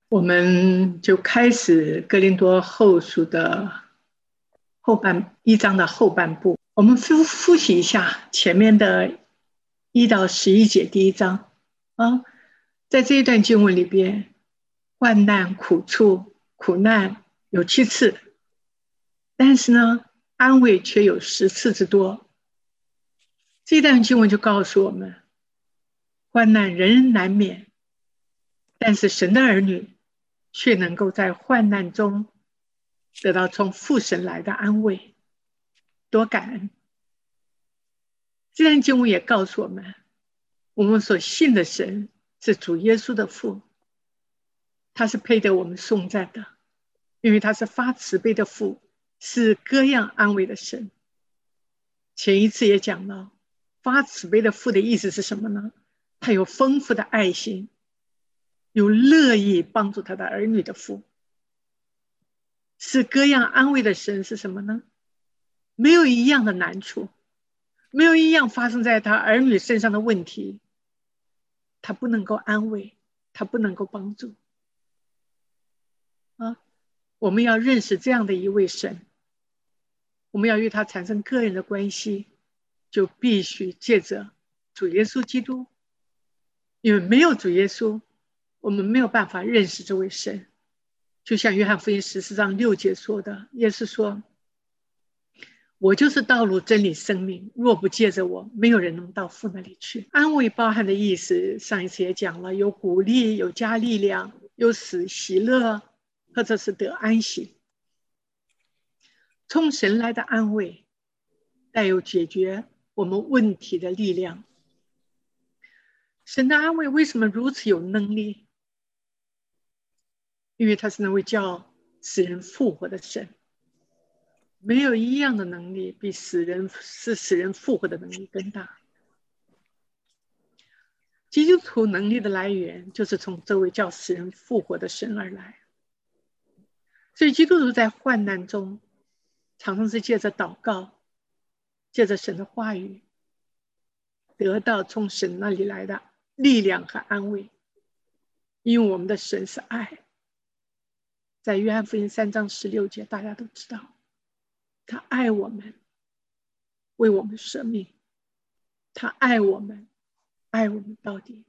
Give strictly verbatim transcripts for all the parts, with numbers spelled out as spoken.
我们就开始哥林多后书的后半一章的后半部。我们复复习一下前面的一到十一节第一章啊，在这一段经文里边，患难、苦处、苦难有七次，但是呢，安慰却有十次之多。这一段经文就告诉我们，患难人人难免，但是神的儿女却能够在患难中得到从父神来的安慰，多感恩。这段经文也告诉我们，我们所信的神是主耶稣的父，他是配得我们颂赞的，因为他是发慈悲的父，是各样安慰的神。前一次也讲了，发慈悲的父的意思是什么呢？他有丰富的爱心，有乐意帮助他的儿女的父。是各样安慰的神是什么呢？没有一样的难处，没有一样发生在他儿女身上的问题，他不能够安慰，他不能够帮助。啊，我们要认识这样的一位神，我们要与他产生个人的关系，就必须借着主耶稣基督，因为没有主耶稣，我们没有办法认识这位神。就像约翰福音十四章六节说的，耶稣说，我就是道路真理生命，若不借着我，没有人能到父那里去。安慰包含的意思上一次也讲了，有鼓励，有加力量，有使喜乐，或者是得安息。从神来的安慰带有解决我们问题的力量。神的安慰为什么如此有能力？因为他是那位叫使人复活的神，没有一样的能力比使人是使人复活的能力更大。基督徒能力的来源就是从这位叫使人复活的神而来。所以基督徒在患难中常常是借着祷告，借着神的话语，得到从神那里来的力量和安慰。因为我们的神是爱，在约翰福音三章十六节大家都知道，他爱我们，为我们舍命，他爱我们，爱我们到底。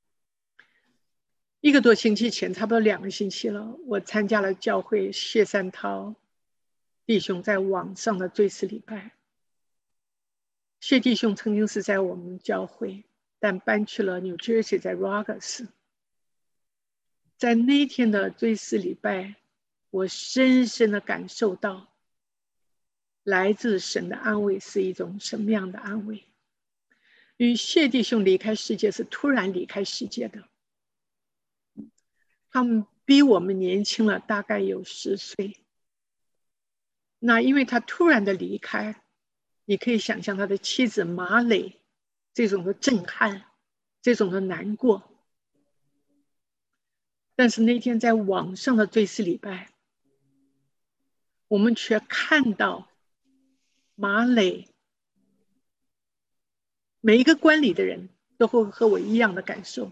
一个多星期前，差不多两个星期了，我参加了教会谢山涛弟兄在网上的追思礼拜。谢弟兄曾经是在我们教会，但搬去了 New Jersey， 在 Rogers。 在那天的追思礼拜，我深深的感受到来自神的安慰是一种什么样的安慰。因为谢弟兄离开世界是突然离开世界的，他们比我们年轻了大概有十岁。那因为他突然的离开，你可以想象他的妻子马磊这种的震撼，这种的难过。但是那天在网上的追思礼拜，我们却看到马磊，每一个观礼的人都会和我一样的感受，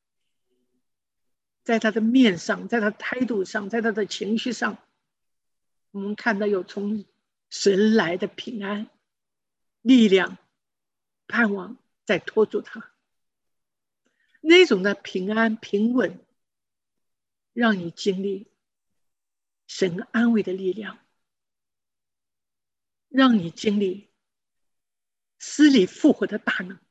在他的面上，在他的态度上，在他的情绪上，我们看到有从神来的平安、力量、盼望在拖住他。那种的平安平稳，让你经历神安慰的力量，让你经历死里复活的大能。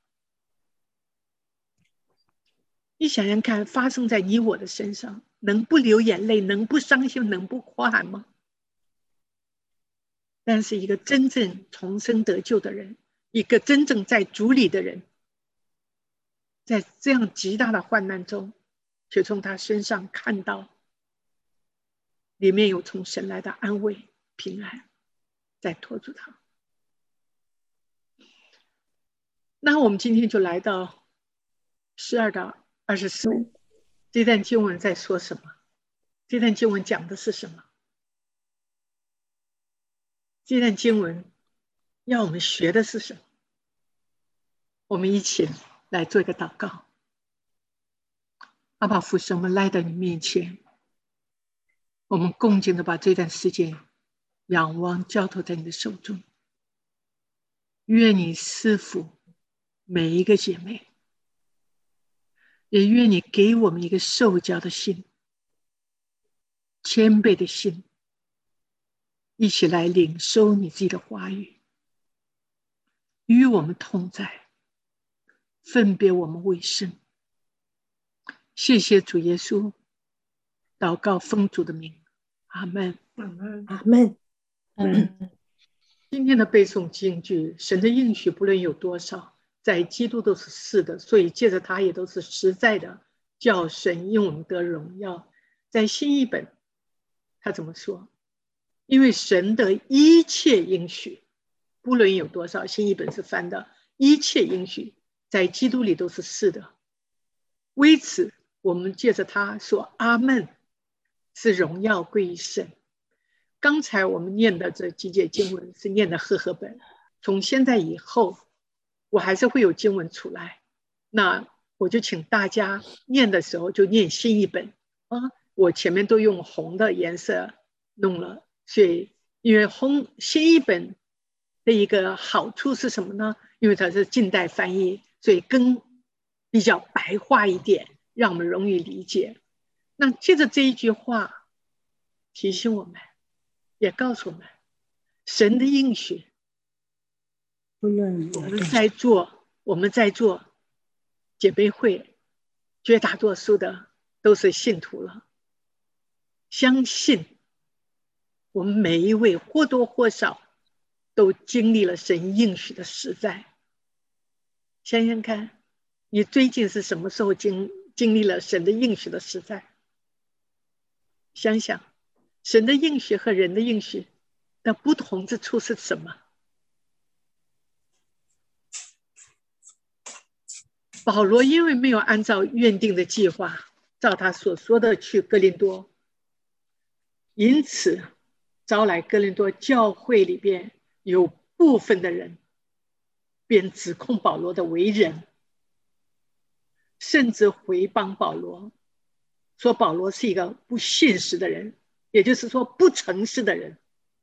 你想想看，发生在你我的身上，能不流眼泪，能不伤心，能不哭喊吗？但是一个真正重生得救的人，一个真正在主里的人，在这样极大的患难中，却从他身上看到里面有从神来的安慰平安在拖住他。那我们今天就来到十二到二十四，这段经文在说什么？这段经文讲的是什么？这段经文要我们学的是什么？我们一起来做一个祷告。阿爸父神，我们来到你面前， 我们恭敬的把这段时间仰望交托在你的手中，愿你赐福每一个姐妹，也愿你给我们一个受教的心，谦卑的心，一起来领受你自己的话语，与我们同在，分别我们为圣。谢谢主耶稣，祷告奉主的名，阿们。 阿们。 嗯， 今天的背诵金句，神的应许不论有多少，在基督都是是的，所以借着他也都是实在的，叫神因我们得荣耀。在新译本他怎么说？因为神的一切应许不论有多少，新译本是翻的一切应许在基督里都是是的，为此我们借着他说阿们，是荣耀归于神。刚才我们念的这几节经文是念的和合本，从现在以后我还是会有经文出来，那我就请大家念的时候就念新译本啊，我前面都用红的颜色弄了，所以因为红新译本的一个好处是什么呢？因为它是近代翻译，所以更比较白话一点，让我们容易理解。那接着这一句话提醒我们，也告诉我们神的应许， 不论我们在做我们在做姐妹会，绝大多数的都是信徒了，相信我们每一位或多或少都经历了神应许的实在。想想看，你最近是什么时候经经历了神的应许的实在？想想神的应许和人的应许的不同之处是什么？保罗因为没有按照原定的计划，照他所说的去哥林多，因此招来哥林多教会里边有部分的人便指控保罗的为人，甚至回谤保罗，说保罗是一个不信实的人，也就是说不诚实的人。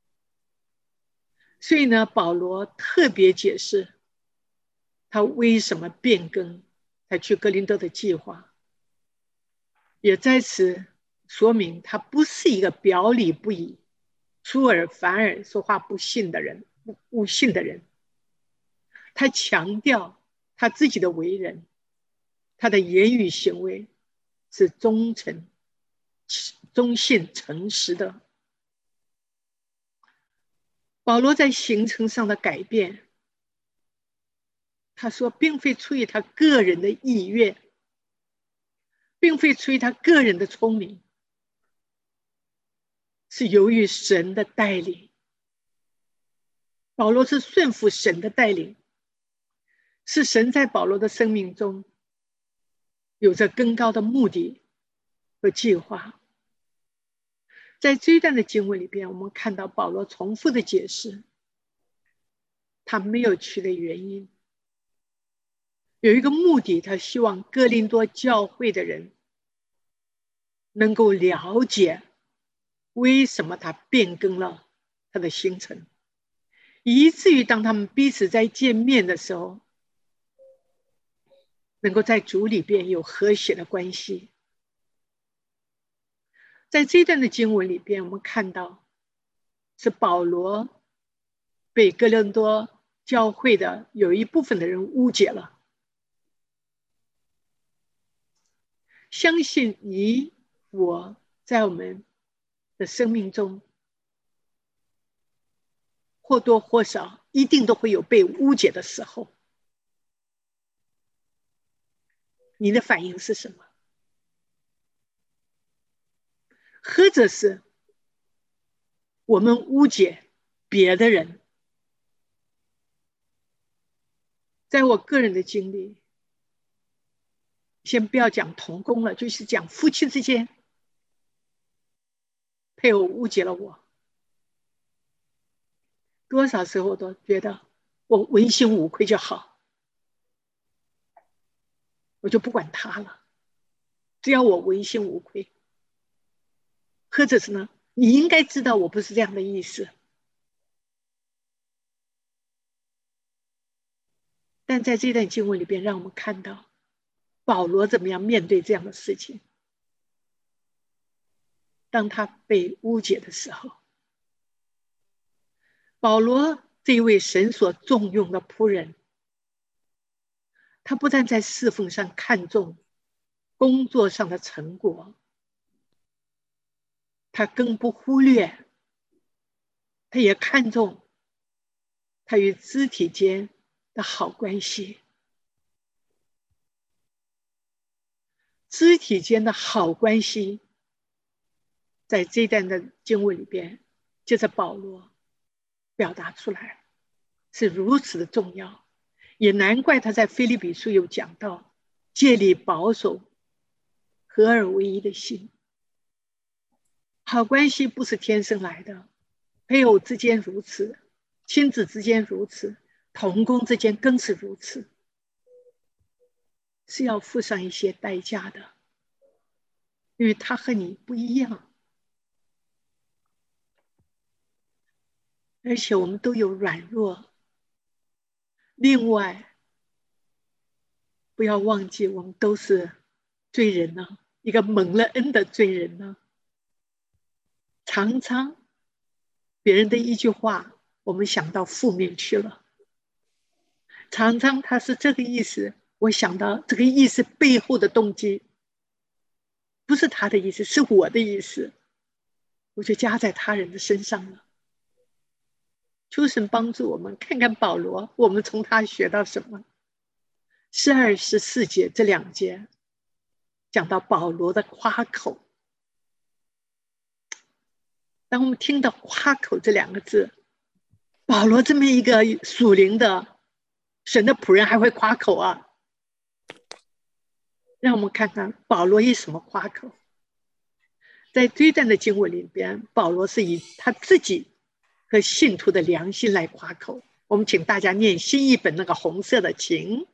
所以呢，保罗特别解释他为什么变更他去哥林多的计划，也在此说明他不是一个表里不一、出尔反尔、说话不信的人、不信的人。他强调他自己的为人，他的言语行为是忠诚、忠信、诚实的。保罗在行程上的改变，他说并非出于他个人的意愿，并非出于他个人的聪明，是由于神的带领。保罗是顺服神的带领，是神在保罗的生命中有着更高的目的和计划。在这一段的经文里边，我们看到保罗重复的解释他没有去的原因，有一个目的，他希望哥林多教会的人能够了解为什么他变更了他的行程，以至于当他们彼此在见面的时候，能够在主里边有和谐的关系。在这段的经文里边，我们看到是保罗被哥林多教会的有一部分的人误解了，相信你我在我们的生命中或多或少一定都会有被误解的时候，你的反应是什么？或者是我们误解别的人？在我个人的经历，先不要讲同工了，就是讲夫妻之间，配偶误解了我，多少时候都觉得我问心无愧就好，我就不管他了，只要我问心无愧。或者是呢， 你应该知道我不是这样的意思。但在这段经文里边，让我们看到保罗怎么样面对这样的事情。当他被误解的时候，保罗这一位神所重用的仆人，他不但在侍奉上看重工作上的成果，他更不忽略，他也看重他与肢体间的好关系。肢体间的好关系，在这段的经文里边，接着保罗表达出来，是如此的重要。也难怪他在腓立比书有讲到，竭力保守合而为一的心。好关系不是天生来的，配偶之间如此，亲子之间如此，同工之间更是如此，是要付上一些代价的，因为他和你不一样，而且我们都有软弱。另外，不要忘记我们都是罪人呢、啊，一个蒙了恩的罪人呢、啊。常常别人的一句话，我们想到负面去了。常常他是这个意思，我想到这个意思背后的动机，不是他的意思，是我的意思，我就加在他人的身上了。求神帮助我们，看看保罗，我们从他学到什么？十二、十四节这两节讲到保罗的夸口。当我们听到夸口这两个字，保罗这么一个属灵的神的仆人还会夸口啊？让我们看看保罗以什么夸口。在这段的经文里边，保罗是以他自己和信徒的良心来夸口。我们请大家念新译本那个红色的请。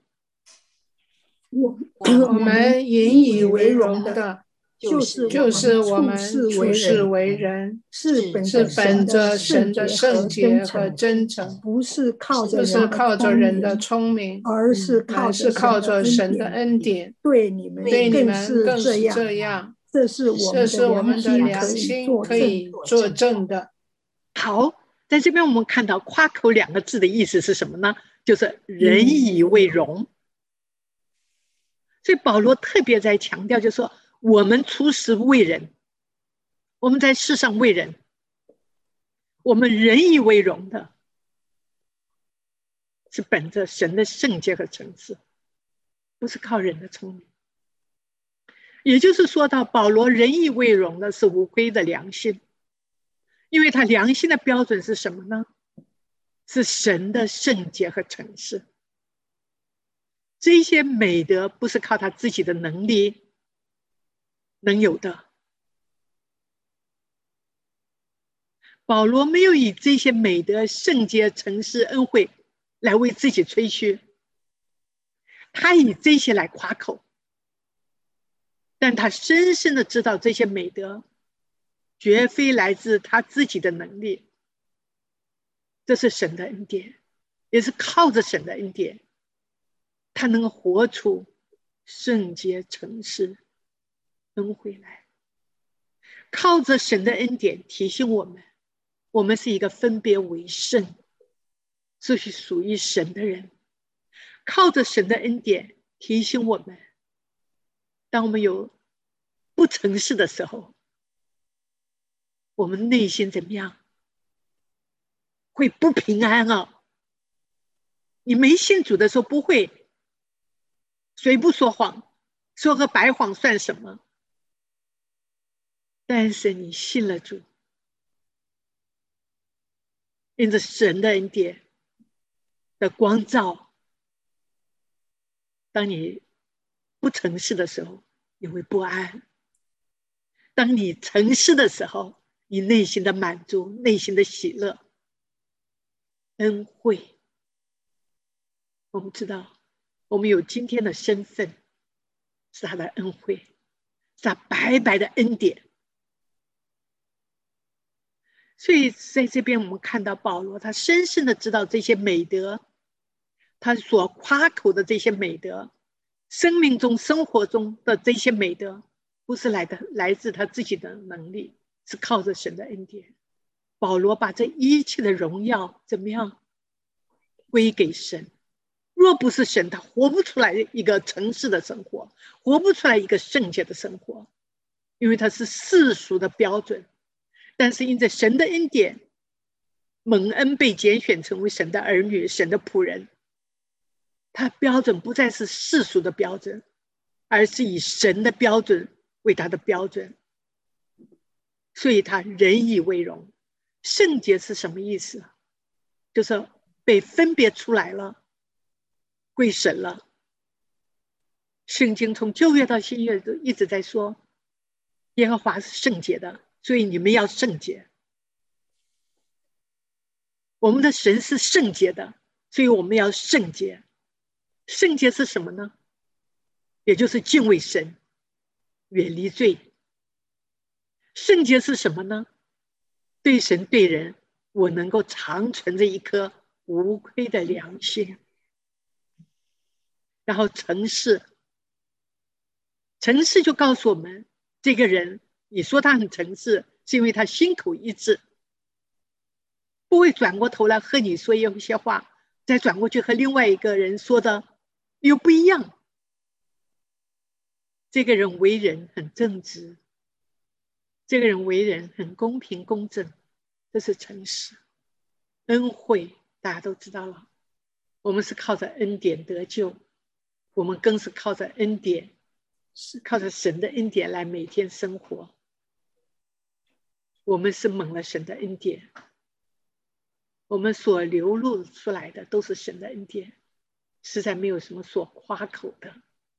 我们引以为荣的就是就是我们处事为人是本着神的圣洁和真诚， 不是靠着不是靠着人的聪明， 而是靠是靠着神的恩典。 对你们对你们更是这样， 这是我们的良心可以作证的。 好，在这边我们看到夸口两个字的意思是什么呢？就是人以为荣。所以保罗特别在强调，就是说我们出师为人，我们在世上为人，我们人以为荣的，是本着神的圣洁和诚实，不是靠人的聪明。也就是说到保罗人以为荣的是无愧的良心，因为他良心的标准是什么呢？是神的圣洁和诚实。这些美德不是靠他自己的能力能有的。保罗没有以这些美德、圣洁、诚实、恩惠来为自己吹嘘，他以这些来夸口，但他深深的知道这些美德绝非来自他自己的能力，这是神的恩典，也是靠着神的恩典，他能活出圣洁、诚实、恩惠来。靠着神的恩典提醒我们，我们是一个分别为圣，是属于神的人。靠着神的恩典提醒我们，当我们有不诚实的时候，我们内心怎么样？会不平安啊！你没信主的时候不会，谁不说谎？说个白谎算什么？但是你信了主，因着神的恩典的光照，当你不诚实的时候，你会不安；当你诚实的时候，你内心的满足、内心的喜乐、恩惠。我们知道，我们有今天的身份，是他的恩惠，是他白白的恩典。 所以在这边我们看到保罗，他深深的知道这些美德，他所夸口的这些美德，生命中生活中的这些美德，不是来的来自他自己的能力，是靠着神的恩典。保罗把这一切的荣耀怎么样归给神，若不是神，他活不出来一个城市的生活，活不出来一个圣洁的生活，因为他是世俗的标准。但是因着神的恩典，蒙恩被拣选成为神的儿女，神的仆人，他标准不再是世俗的标准，而是以神的标准为他的标准，所以他人以为荣。圣洁是什么意思？就是被分别出来了，归神了。圣经从旧约到新约都一直在说耶和华是圣洁的，所以你们要圣洁。我们的神是圣洁的，所以我们要圣洁。圣洁是什么呢？也就是敬畏神，远离罪。圣洁是什么呢？对神对人，我能够常存着一颗无愧的良心。然后诚实，诚实就告诉我们，这个人你说他很诚实，是因为他心口一致，不会转过头来和你说一些话，再转过去和另外一个人说的又不一样。这个人为人很正直，这个人为人很公平公正，这是诚实。恩惠大家都知道了，我们是靠着恩典得救，我们更是靠着恩典，是靠着神的恩典来每天生活。我们是蒙了神的恩典，我们所流露出来的都是神的恩典，实在没有什么所夸口的。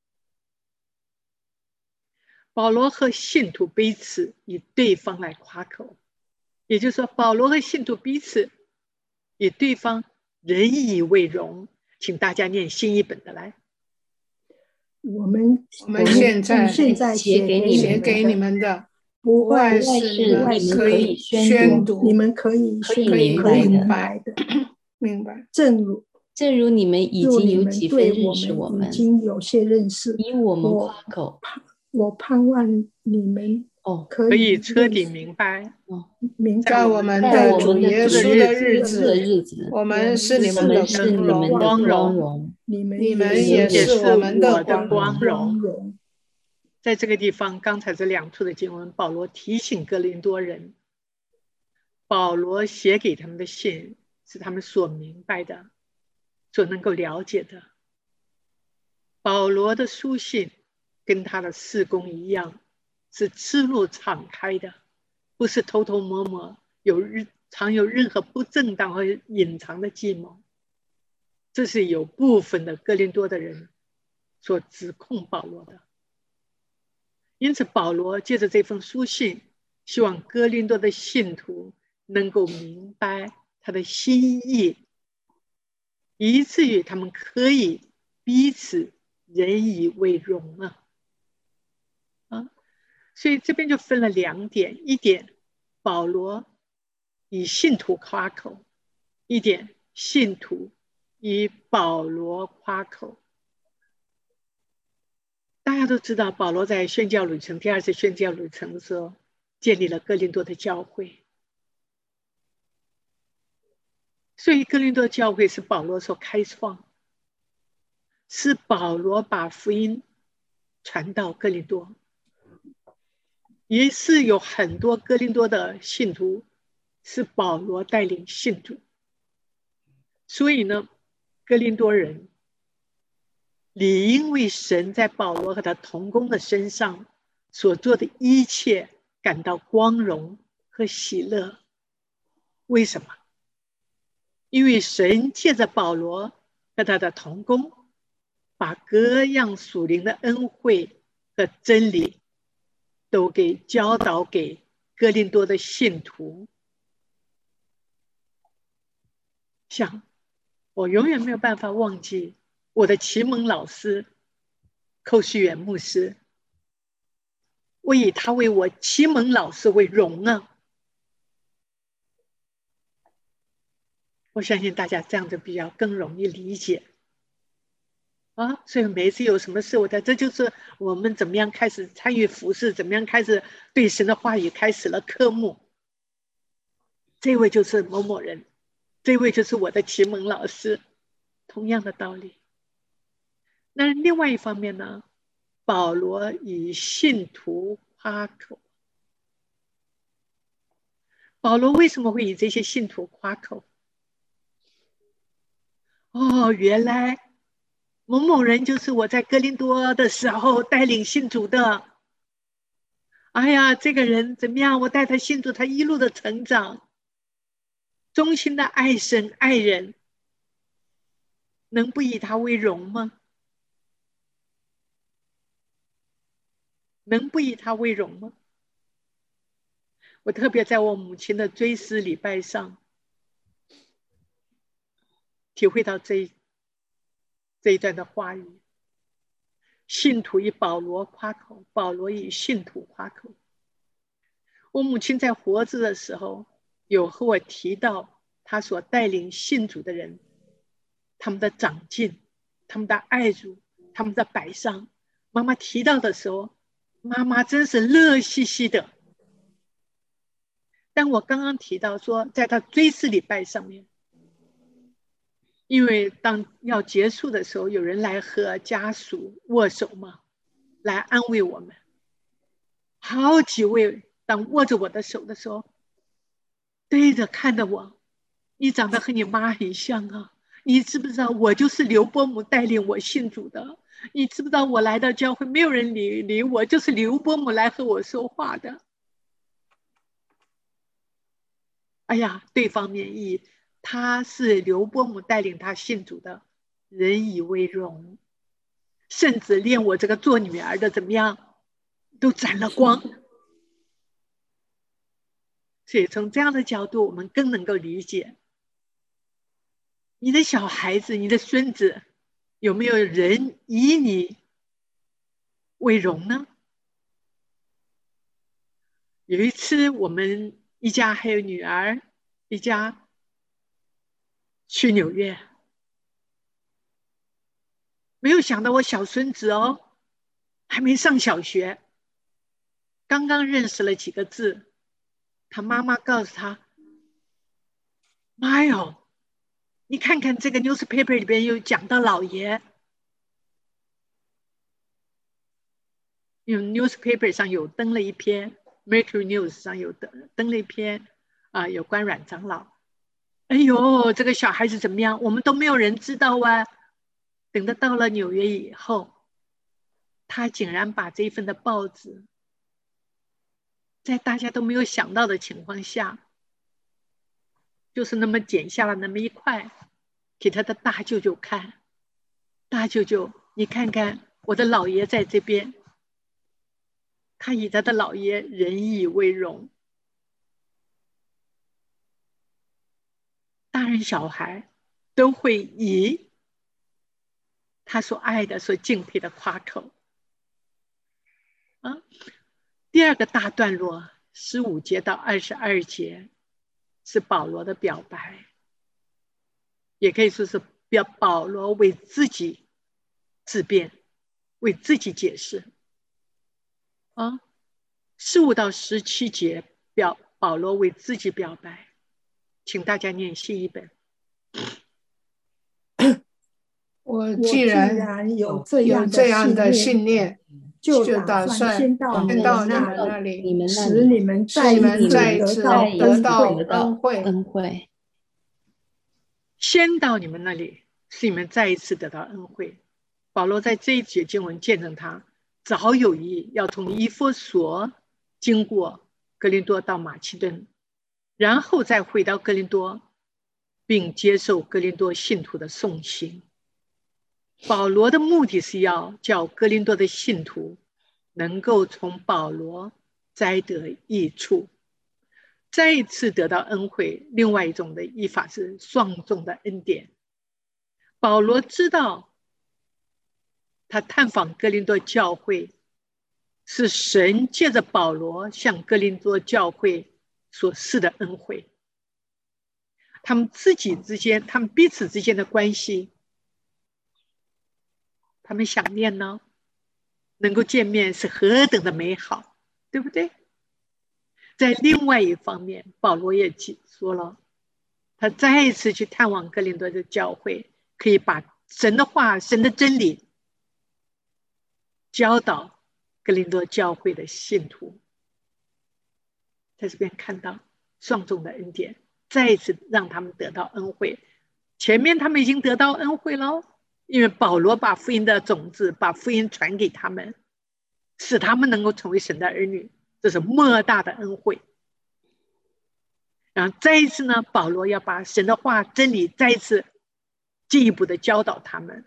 保罗和信徒彼此以对方来夸口，也就是说保罗和信徒彼此以对方人以为荣。请大家念新译本的来。 我们我们现在现在写给你写给你们的， 不外是你们可以宣读， 你们可以可以明白的，明白。 正如正如你们已经有几分认识我们， 已经有些认识， 以我们夸口。 我盼望你们哦， 可以彻底明白。 哦， 在我们的主耶稣的日子，我们是你们的光荣，你们也是我们的光荣。 在这个地方，刚才这两处的经文，保罗提醒哥林多人，保罗写给他们的信是他们所明白的，所能够了解的。保罗的书信跟他的事工一样，是赤露敞开的，不是偷偷摸摸，有日常有任何不正当和隐藏的计谋。这是有部分的哥林多的人所指控保罗的。因此保罗借着这封书信，希望哥林多的信徒能够明白他的心意，以至于他们可以彼此人以为荣啊。啊，所以这边就分了两点，一点保罗以信徒夸口，一点信徒以保罗夸口。大家都知道保罗在宣教旅程第二次宣教旅程的时候建立了哥林多的教会，所以哥林多教会是保罗所开创，是保罗把福音传到哥林多，也是有很多哥林多的信徒是保罗带领信徒。所以呢，哥林多人理应为神在保罗和他同工的身上所做的一切感到光荣和喜乐。为什么？因为神借着保罗和他的同工，把各样属灵的恩惠和真理都给教导给哥林多的信徒。像我永远没有办法忘记我的启蒙老师寇旭远牧师，我以他为我启蒙老师为荣啊。 我相信大家这样子比较更容易理解啊。所以每一次有什么事，我在这就是我们怎么样开始参与服事，怎么样开始对神的话语开始了科目。这位就是某某人，这位就是我的启蒙老师，同样的道理。那另外一方面呢，保罗以信徒夸口。保罗为什么会以这些信徒夸口？哦，原来某某人就是我在哥林多的时候带领信主的。哎呀，这个人怎么样？我带他信主，他一路的成长，衷心的爱神爱人，能不以他为荣吗？能不以他为荣吗？我特别在我母亲的追思礼拜上体会到这这一段的话语。信徒以保罗夸口，保罗以信徒夸口。我母亲在活着的时候有和我提到她所带领信主的人，他们的长进，他们的爱主，他们的摆上。妈妈提到的时候，妈妈真是乐嘻嘻的。但我刚刚提到说，在她追思礼拜上面，因为当要结束的时候，有人来和家属握手嘛，来安慰我们。好几位当握着我的手的时候，对着看着我，你长得和你妈很像啊，你知不知道我就是刘伯母带领我信主的？你知不知道我来到教会没有人理理我，就是刘伯母来和我说话的。哎呀，对方免疫，他是刘伯母带领他信主的，人以为荣，甚至连我这个做女儿的怎么样都沾了光。所以从这样的角度，我们更能够理解你的小孩子，你的孙子有没有人以你为荣呢？有一次我们一家还有女儿一家去纽约，没有想到我小孙子哦，还没上小学，刚刚认识了几个字，他妈妈告诉他，妈哟，你看看这个 newspaper 里边有讲到老爷，因为 newspaper 上有登了一篇 Mercury News 上有登登了一篇啊、呃，有关阮长老。哎呦，这个小孩子怎么样？我们都没有人知道啊。等到到了纽约以后，他竟然把这份的报纸，在大家都没有想到的情况下，就是那么剪下了那么一块，给他的大舅舅看。大舅舅，你看看我的老爷在这边。他以他的老爷人以为荣。大人小孩都会以他所爱的、所敬佩的夸口。啊，第二个大段落十五节到二十二节是保罗的表白，也可以说是表保罗为自己自辩，为自己解释。啊，十五到十七节表保罗为自己表白，请大家念新译本。 我既然有这有这样的信信念， 就打算先到先到你们那那里， 你们那使你们再一次得到恩惠。 恩惠。 先到你们那里，使你们再一次得到恩惠。保罗在这一节经文见证他早有意要从以弗所经过哥林多到马其顿，然后再回到哥林多，并接受哥林多信徒的送行。保罗的目的是要叫哥林多的信徒能够从保罗摘得益处，再一次得到恩惠。另外一种的译法是双重的恩典。保罗知道他探访哥林多教会是神借着保罗向哥林多教会所赐的恩惠， 他们自己之间，他们彼此之间的关系，他们想念呢，能够见面是何等的美好，对不对？在另外一方面，保罗也说了，他再一次去探望哥林多的教会，可以把神的话、神的真理教导哥林多教会的信徒。在这边看到双重的恩典，再一次让他们得到恩惠。前面他们已经得到恩惠了，因为保罗把福音的种子，把福音传给他们，使他们能够成为神的儿女，这是莫大的恩惠。然后再一次呢，保罗要把神的话真理再一次进一步的教导他们。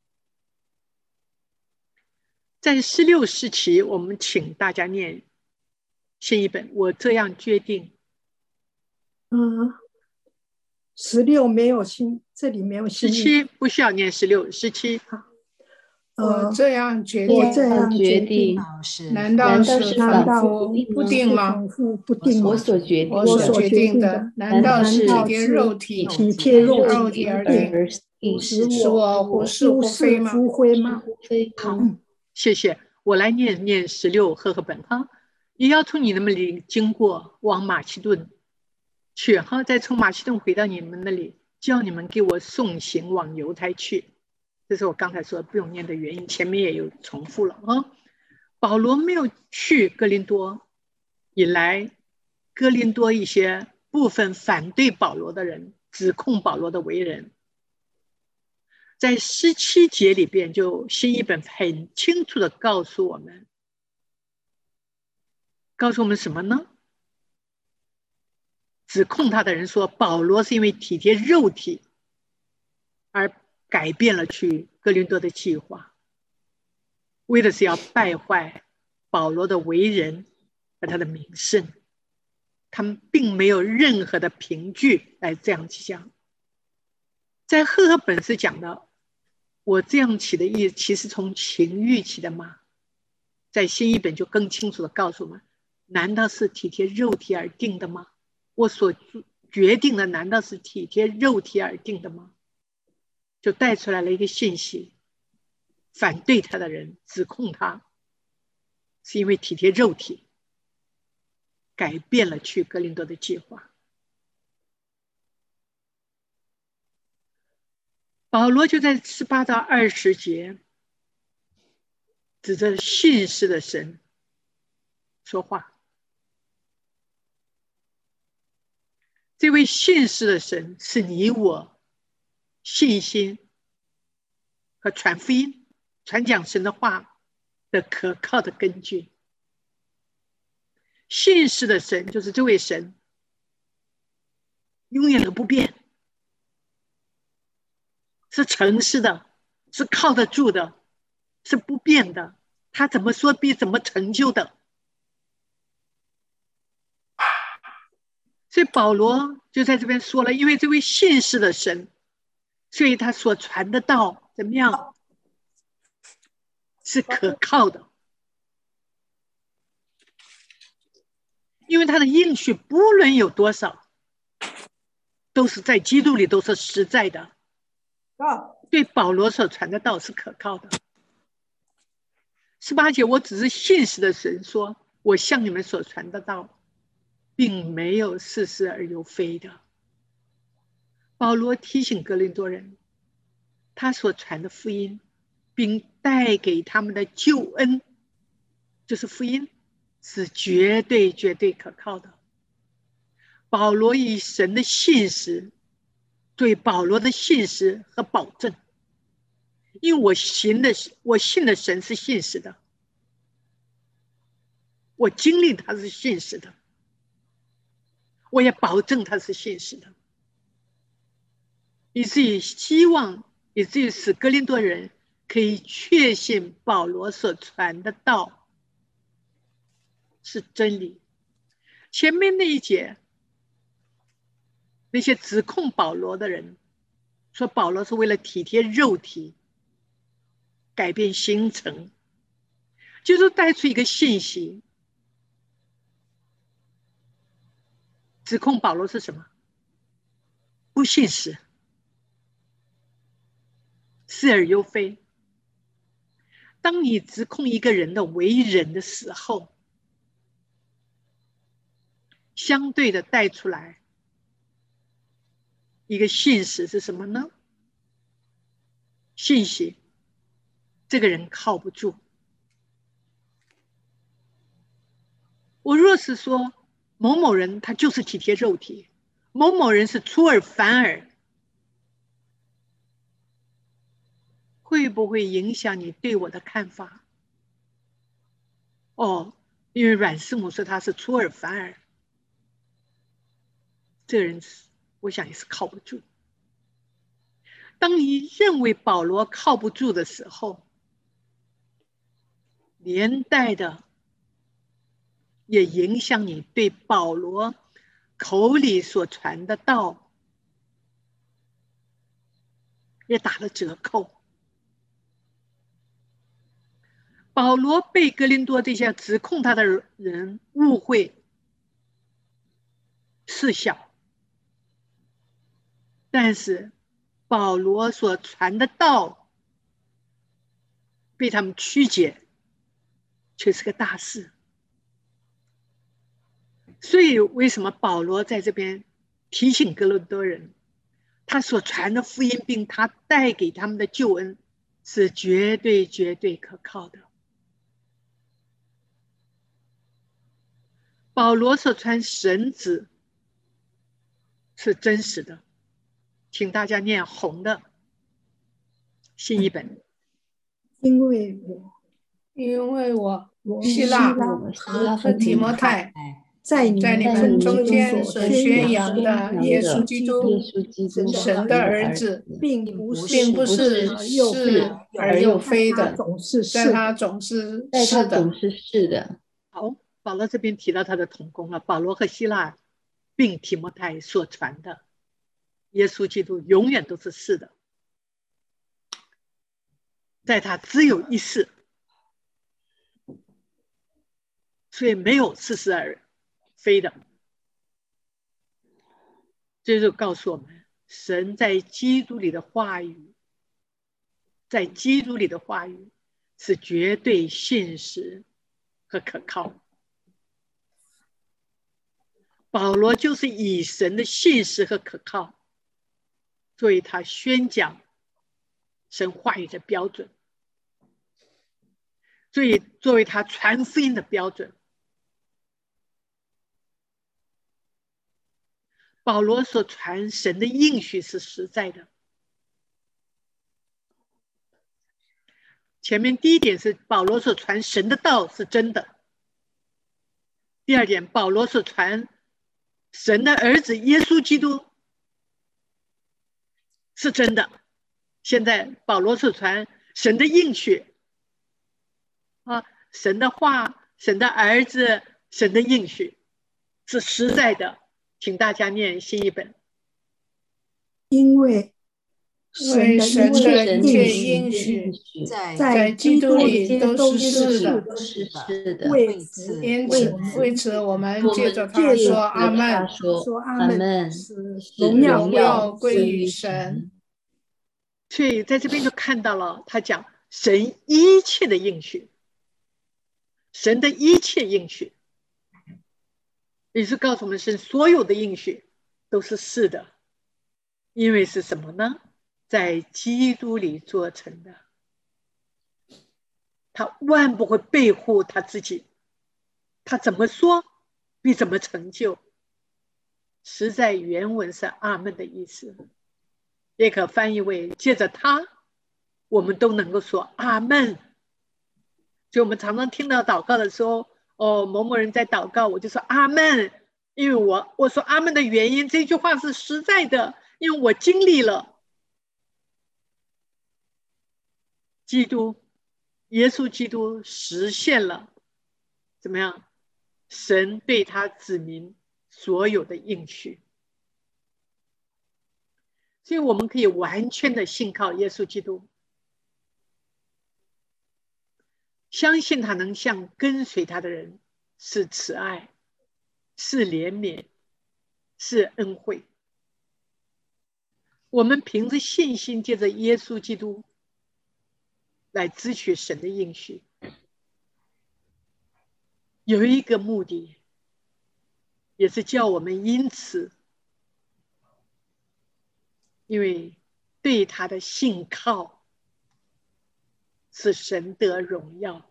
在十六世纪，我们请大家念新一本，我这样决定。 嗯，十六没有新，这里没有新。 十七不需要念十六，十七。 我这样决定， 我这样决定， 难道是反复不定吗？ 不定吗？ 我所决定， 我所决定的，难道是体贴肉体， 体贴肉体而定，使我忽是忽非吗？ 好，谢谢。我来念念十六赫赫本哈，也要从你们那里经过，往马其顿去哈，再从马其顿回到你们那里，叫你们给我送行往犹太去。这是我刚才说不用念的原因，前面也有重复了啊。保罗没有去哥林多以来，哥林多一些部分反对保罗的人指控保罗的为人，在十七节里边就新一本很清楚的告诉我们，告诉我们什么呢？指控他的人说，保罗是因为体贴肉体而改变了去哥林多的计划，为的是要败坏保罗的为人和他的名声。他们并没有任何的凭据来这样讲。在赫赫本是讲的，我这样起的意其实从情欲起的吗？在新一本就更清楚的告诉我们，难道是体贴肉体而定的吗？我所决定的难道是体贴肉体而定的吗？就带出来了一个信息，反对他的人指控他是因为体贴肉体改变了去哥林多的计划。保罗就在十八到二十节指着信实的神说话。这位信实的神是你我信心和传福音、传讲神的话的可靠的根据。信实的神就是这位神永远都不变，是诚实的，是靠得住的，是不变的，他怎么说必怎么成就的。所以保罗就在这边说了，因为这位信实的神，所以他所传的道怎么样？是可靠的。因为他的应许不论有多少，都是在基督里都是实在的。对保罗所传的道是可靠的。十八节，我只是信实的神说，我向你们所传的道并没有似是而又非的。保罗提醒哥林多人，他所传的福音并带给他们的救恩，就是福音，是绝对绝对可靠的。保罗以神的信实对保罗的信实和保证，因为我信的我信的神是信实的，我经历他是信实的，我也保证他是信实的，以至于希望，以至于使哥林多人可以确信保罗所传的道是真理。前面那一节，那些指控保罗的人说保罗是为了体贴肉体改变行程，就是带出一个信息，指控保罗是什么？ 信实，是而又非。当你指控一个人的为人的时候，相对的带出来一个信实是什么呢？信息，这个人靠不住。我若是说某某人他就是体贴肉体，某某人是出尔反尔，会不会影响你对我的看法？哦，因为阮师母说他是出尔反尔，这个人我想也是靠不住。当你认为保罗靠不住的时候，连带的也影响你对保罗口里所传的道也打了折扣。保罗被哥林多这些指控他的人误会是小，但是保罗所传的道被他们曲解，却是个大事。所以为什么保罗在这边提醒哥林多人，他所传的福音并他带给他们的救恩是绝对绝对可靠的。保罗所传神旨是真实的，请大家念红的新译本。 因为我因为我我希腊和和提摩太在你在你们中间所宣扬的耶稣基督， 耶稣基督神的儿子， 并不是并不是是而又非的， 总是但他总是是的。 是的。 好，保罗这边提到他的同工了，保罗和希腊并提摩太所传的耶稣基督永远都是是的，在他只有一世，所以没有似是而非的。这就告诉我们，神在基督里的话语，在基督里的话语是绝对信实和可靠。保罗就是以神的信实和可靠作为他宣讲神话语的标准，所以作为他传福音的标准。保罗所传神的应许是实在的。前面第一点是保罗所传神的道是真的，第二点保罗所传神的儿子耶稣基督是真的。现在保罗所传神的应许啊，神的话，神的儿子，神的应许是实在的。请大家念新译本。 因为神的一切应许在基督里都是是的， 为此因此为此我们借着他说阿们， 说阿们， 荣耀要归于神。 所以在这边就看到了他讲神一切的应许，神的一切应许，也是告诉我们神所有的应许都是是的，因为是什么呢？在基督里做成的，他万不会背负他自己，他怎么说必怎么成就。实在原文是阿们的意思，也可翻译为借着他我们都能够说阿们。所以我们常常听到祷告的时候，哦，某某人在祷告，我就说阿们，因为我我说阿们的原因，这句话是实在的，因为我经历了基督，耶稣基督实现了怎么样？神对他子民所有的应许，所以我们可以完全的信靠耶稣基督，相信他能向跟随他的人是慈爱，是怜悯，是恩惠。 我们凭着信心，借着耶稣基督来支取神的应许，有一个目的，也是叫我们因此，因为对他的信靠，使神得荣耀。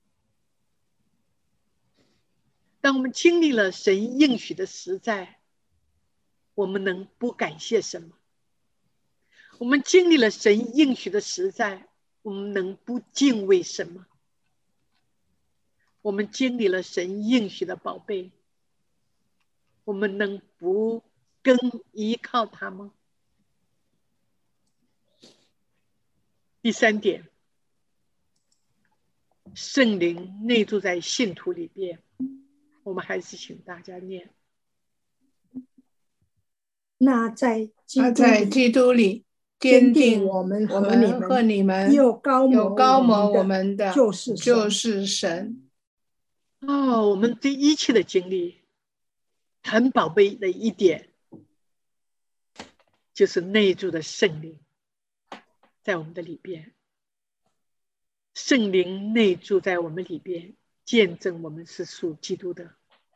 当我们经历了神应许的实在，我们能不感谢什么？我们经历了神应许的实在，我们能不敬畏什么？我们经历了神应许的宝贝，我们能不更依靠他吗？第三点，圣灵内住在信徒里边，我们还是请大家念。 那在基督在基督里坚定我们我和你们和你们， 又高有高摩我我们的就是神就是神。 哦，我们这一切的经历，很宝贝的一点，就是内住的圣灵在我们的里边。圣灵内住在我们里边，见证我们是属基督的。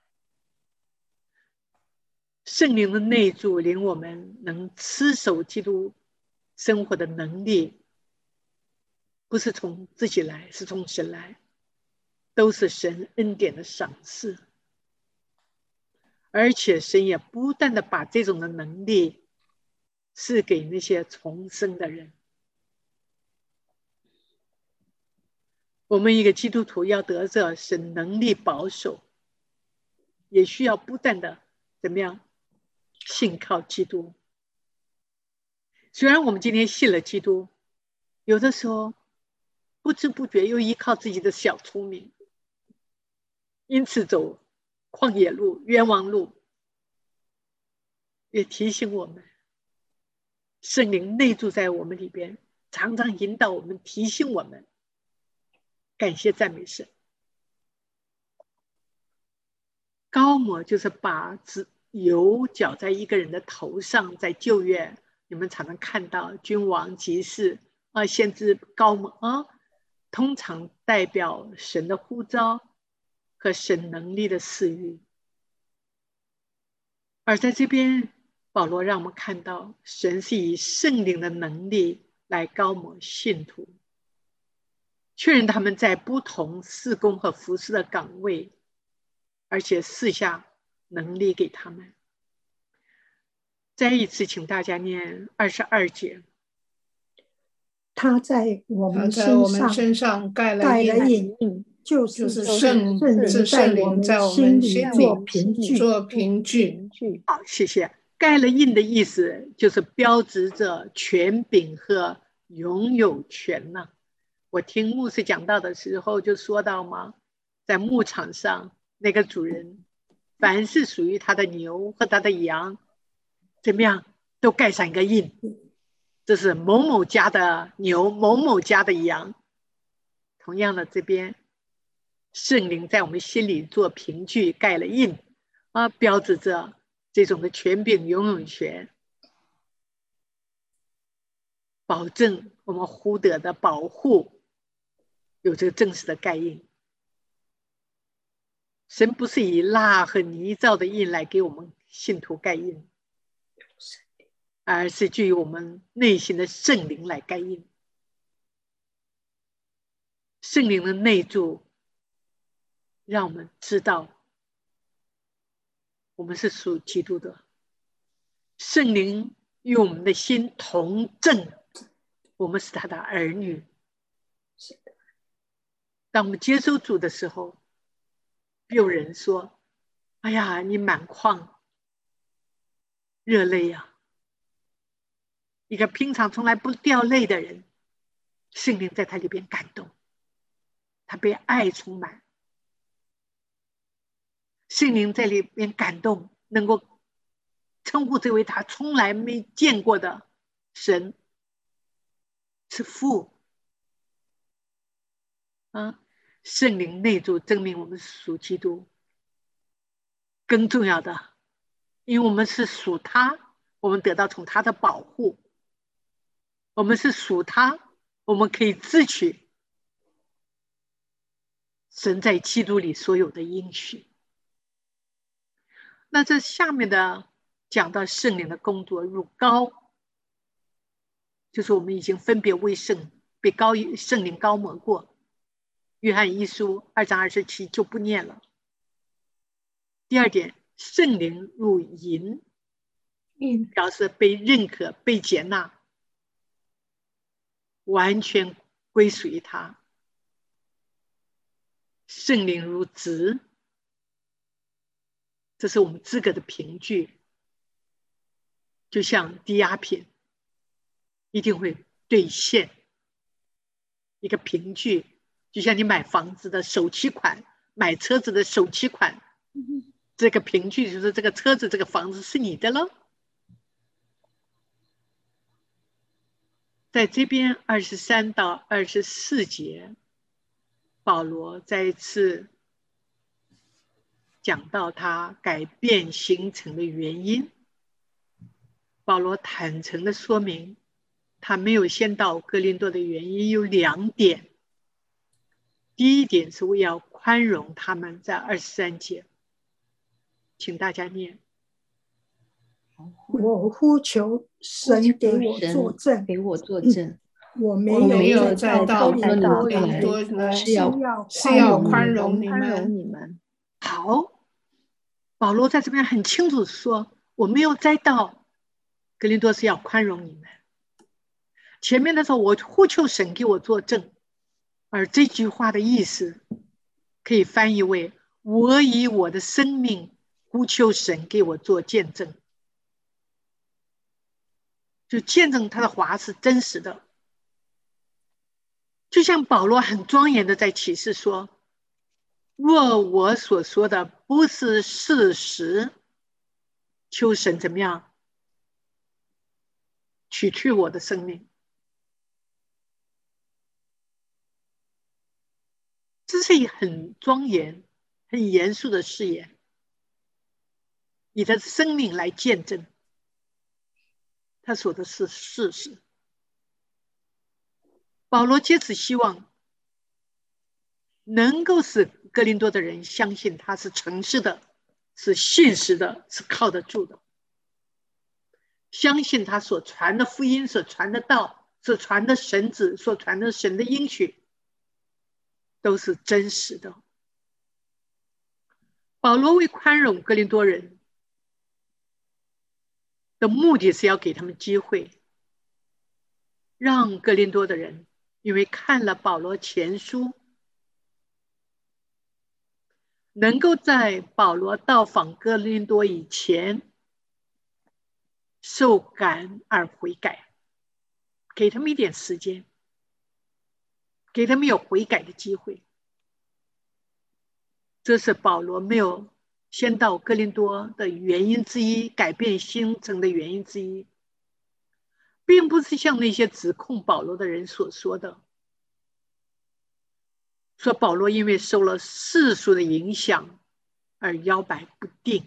圣灵的内住令我们能持守基督生活的能力，不是从自己来，是从神来，都是神恩典的赏赐。而且神也不断的把这种的能力赐给那些重生的人。我们一个基督徒要得着神能力保守，也需要不断的怎么样信靠基督。虽然我们今天信了基督，有的时候不知不觉又依靠自己的小聪明，因此走旷野路、冤枉路，也提醒我们，圣灵内住在我们里边，常常引导我们，提醒我们，感谢赞美神。高摩就是把油浇在一个人的头上，在旧约你们常常看到君王、集士啊、先知高摩啊，通常代表神的呼召和神能力的赐予。而在这边保罗让我们看到，神是以圣灵的能力来高摩信徒，确认他们在不同事工和服事的岗位，而且赐下能力给他们。再一次请大家念二十二节。 他在我们身上盖了印， 就是圣圣灵在我心们心里做凭据。 做凭据。 好，谢谢。盖了印的意思就是标志着权柄和拥有权呢、啊。我听牧师讲到的时候就说到嘛，在牧场上那个主人，凡是属于他的牛和他的羊，怎么样都盖上一个印，这是某某家的牛，某某家的羊。同样的，这边圣灵在我们心里做凭据，盖了印啊，标志着这种的权柄拥有权，保证我们获得的保护有这个正式的盖印。神不是以蜡和泥造的印来给我们信徒盖印，而是具有我们内心的圣灵来盖印。圣灵的内住让我们知道我们是属基督的，圣灵与我们的心同证，我们是他的儿女。当我们接受主的时候，有人说，哎呀，你满眶热泪呀、啊！一个平常从来不掉泪的人，圣灵在他里边感动，他被爱充满，圣灵在里边感动，能够称呼这位他从来没见过的神是父啊！圣灵内住证明我们属基督。更重要的，因为我们是属他，我们得到从他的保护， 我们是属他，我们可以自取神在基督里所有的应许。那这下面的讲到圣灵的工作入膏，就是我们已经分别为圣，被高圣灵高抹过。约翰一书二章二十七就不念了。第二点，圣灵入营，表示被认可、被接纳，完全归属于他。圣灵如职，这是我们资格的凭据，就像抵押品一定会兑现一个凭据，就像你买房子的首期款，买车子的首期款，这个凭据就是这个车子这个房子是你的了。在这边二十三到二十四节，保罗再一次讲到他改变形成的原因。保罗坦诚的说明，他没有先到哥林多的原因有两点。第一点是为要宽容他们，在二十三节，请大家念。 我呼求神给我作证， 给我作证， 我没我没有再再到哥林多哥林来， 多来， 是要是要宽容容你们。 你们。 好，保罗在这边很清楚说，我没有再到哥林多是要宽容你们。前面的时候，我呼求神给我作证，而这句话的意思可以翻译为：我以我的生命呼求神给我做见证。就见证他的话是真实的，就像保罗很庄严的在启示说，若我所说的不是事实，求神怎么样取去我的生命。这是一个很庄严很严肃的誓言，以他的生命来见证他说的是事实。保罗借此希望能够使哥林多的人相信他是诚实的，是信实的，是靠得住的，相信他所传的福音，所传的道，所传的神子，所传的神的应许都是真实的。保罗为宽容哥林多人的目的是要给他们机会，让哥林多的人因为看了保罗前书，能够在保罗到访哥林多以前受感而悔改，给他们一点时间，给他们有悔改的机会。这是保罗没有先到哥林多的原因之一，改变形成的原因之一，并不是像那些指控保罗的人所说的，说保罗因为受了世俗的影响而摇摆不定。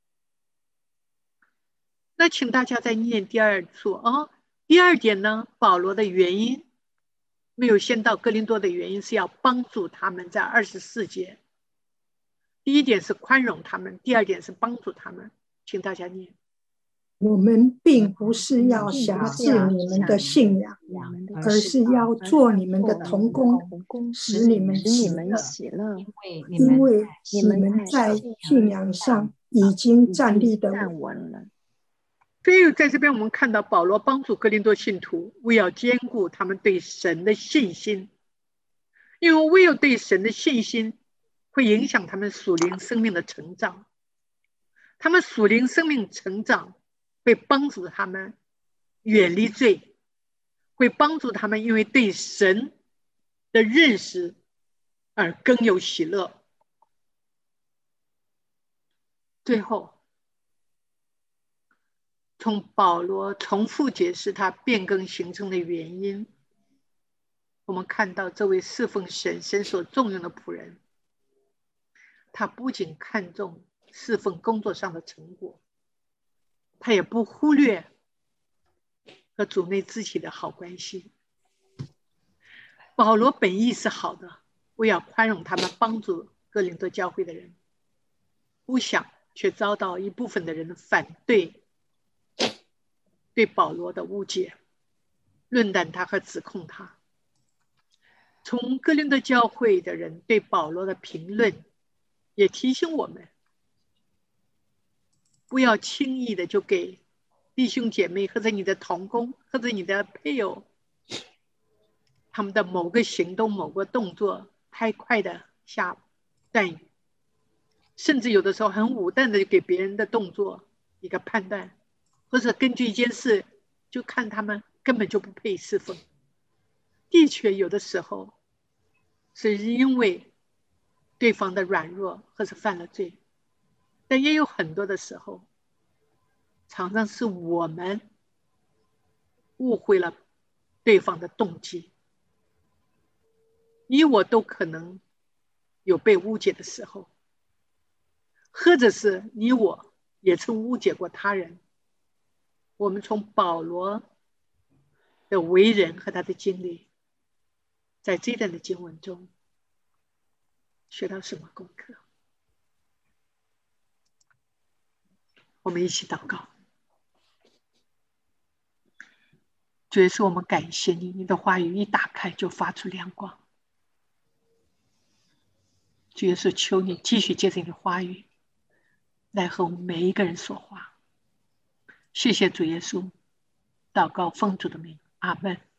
那请大家再念第二处哦。第二点呢，保罗的原因没有先到哥林多的原因是要帮助他们，在二十四节。第一点是宽容他们，第二点是帮助他们，请大家念。 我们并不是要辖制你们的信仰，而是要做你们的同工，使你们喜乐，因为你们在信仰上已经站立得稳了。 所以在这边我们看到保罗帮助哥林多信徒，为要兼顾他们对神的信心，因为唯有对神的信心会影响他们属灵生命的成长，他们属灵生命成长会帮助他们远离罪，会帮助他们因为对神的认识而更有喜乐。最后，从保罗重复解释他变更形成的原因，我们看到这位侍奉神神所重用的仆人，他不仅看重侍奉工作上的成果，他也不忽略和主内自己的好关系。保罗本意是好的，为要宽容他们，帮助哥林多教会的人，不想却遭到一部分的人的反对，对保罗的误解，论断他和指控他。从哥林多教会的人对保罗的评论也提醒我们，不要轻易的就给弟兄姐妹或者你的同工或者你的配偶他们的某个行动某个动作太快的下断语，甚至有的时候很武断的给别人的动作一个判断，或者根据一件事就看他们根本就不配侍奉。的确有的时候是因为对方的软弱或者犯了罪，但也有很多的时候常常是我们误会了对方的动机。你我都可能有被误解的时候，或者是你我也曾误解过他人。我们从保罗的为人和他的经历，在这段的经文中学到什么功课？我们一起祷告。主耶稣，我们感谢你，你的话语一打开就发出亮光。主耶稣，求你继续借着你的话语来和我们每一个人说话。谢谢主耶稣，祷告奉主的名，阿们。